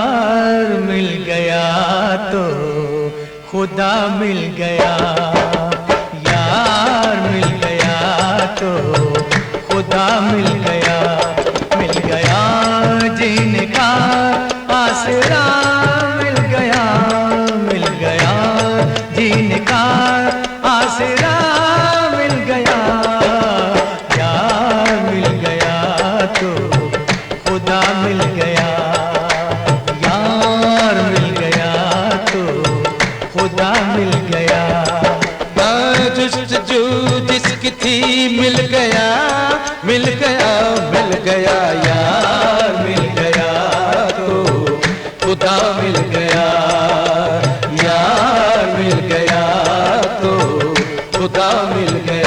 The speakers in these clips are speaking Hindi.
यार मिल गया तो खुदा मिल गया, यार मिल गया तो खुदा मिल गया, मिल गया जीने का आसरा, मिल गया जीने का आसरा, मिल गया यार मिल गया तो खुदा मिल गया, यार मिल गया तो खुदा मिल गया। जुस्तजू जिसकी थी मिल गया, मिल गया, मिल गया, यार मिल गया तो खुदा मिल गया, यार मिल गया तो खुदा मिल गया।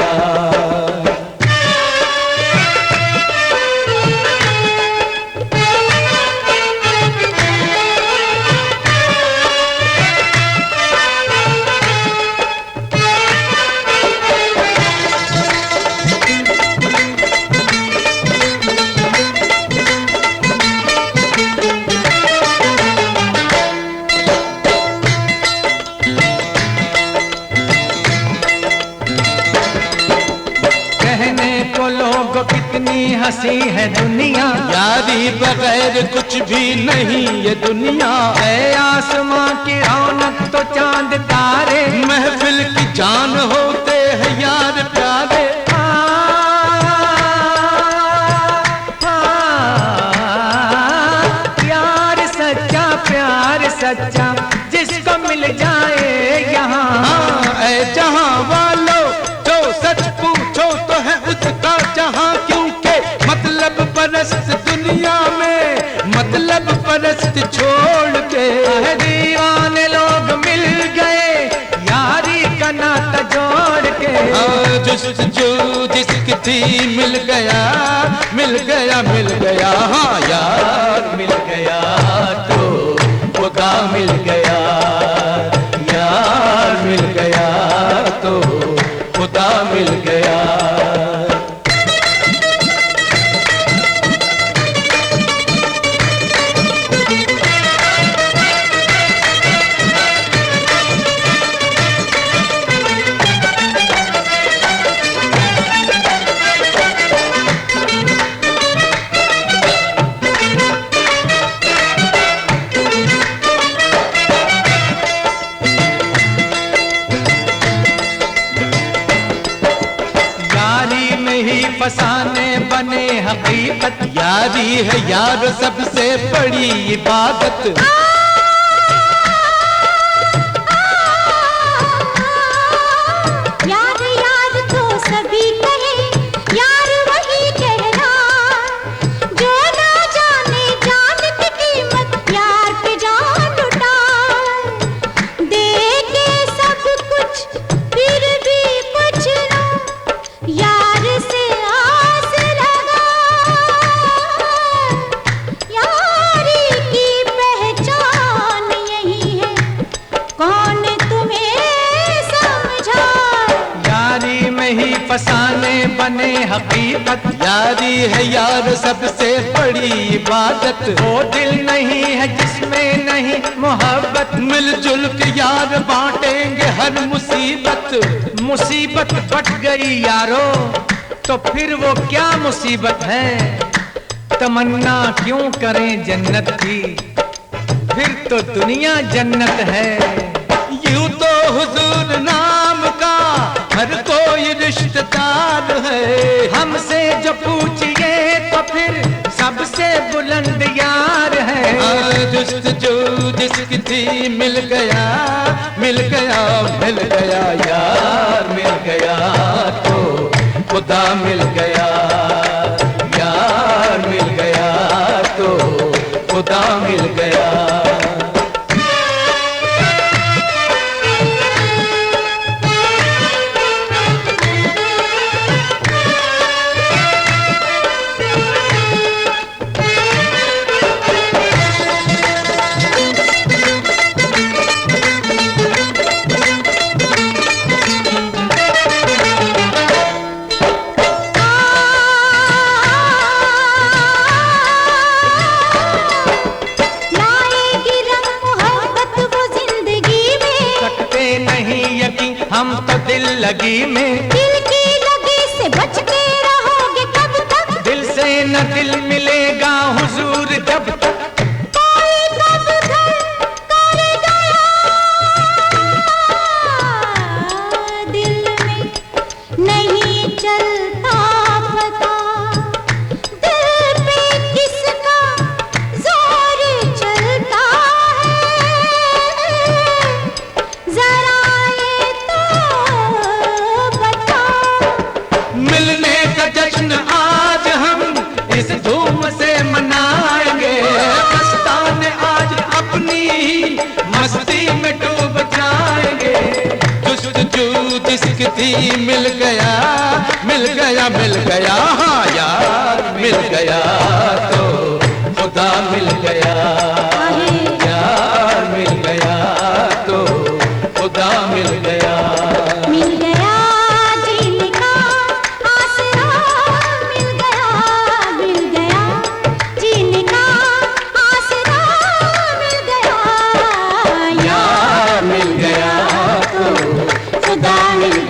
कितनी हंसी है दुनिया, यारी बगैर कुछ भी नहीं ये दुनिया, है आसमां की रौनक तो चांद तारे, महफिल की जान होते हैं यार प्यारे। प्यार सच्चा, प्यार सच्चा जिसको मिल जाए यहाँ, ऐ जहाँ वालों जो सच पूछो तो है उसका जहाँ, क्योंकि मतलब परस्त दुनिया में मतलब परस्त छोड़ के दीवाने लोग मिल गए यारी का नाता जोड़ के, जुस्तजू जिसकी थी मिल गया, मिल गया, मिल गया, हाँ यार मिल गया तो खुदा मिल गया, यार मिल गया तो खुदा मिल गया। फसाने बने हकीकत, यारी है यार सबसे बड़ी इबादत, यार यार तो सभी कहे, यार वही कहना जो ना जाने जान की कीमत, यार पे जान लुटाए, दे के सब कुछ फिर भी कुछ ना यार से आस लगा, यारी की पहचान यही है, कौन तुम्हें समझाए। यारी में ही फसाने बने हकीकत, यारी है यार सबसे बड़ी इबादत, वो दिल नहीं है जिसमें नहीं मोहब्बत, मिलजुल के यार बांटेंगे हर मुसीबत, मुसीबत बट गई यारो तो फिर वो क्या मुसीबत है, तमन्ना क्यों करें जन्नत की, फिर तो दुनिया जन्नत है। यूं तो हुजूर नाम का हर कोई रिश्तेदार है, हमसे जो पूछिए तो फिर सबसे बुलंद यार है, जुस्तजू जिसकी थी मिल गया, मिल गया, मिल गया, यार मिल गया तो खुदा मिल गया, यार मिल गया तो खुदा मिल गया। लगी में। दिल की लगी से बच के रहोगे कब तक? दिल से न दिल मिलेगा हुजूर जब तक। कोई कब घर कर गया दिल में नहीं चलता पता, दिल पे किसका जोर चलता है, जरा ये तो बताओ। मिलने का जश्न आज हम इस धूम से मनाएंगे, मस्ताने आज अपनी ही मस्ती में डूब जाएंगे। जुस्तजू जिसकी थी मिल गया, मिल गया, मिल गया, हाँ यार मिल गया तो खुदा मिल गया, यार मिल गया तो खुदा मिल गया। मिल गया जीने का आसरा, मिल गया जीने का आसरा, मिल गया यार मिल गया तो खुदा मिल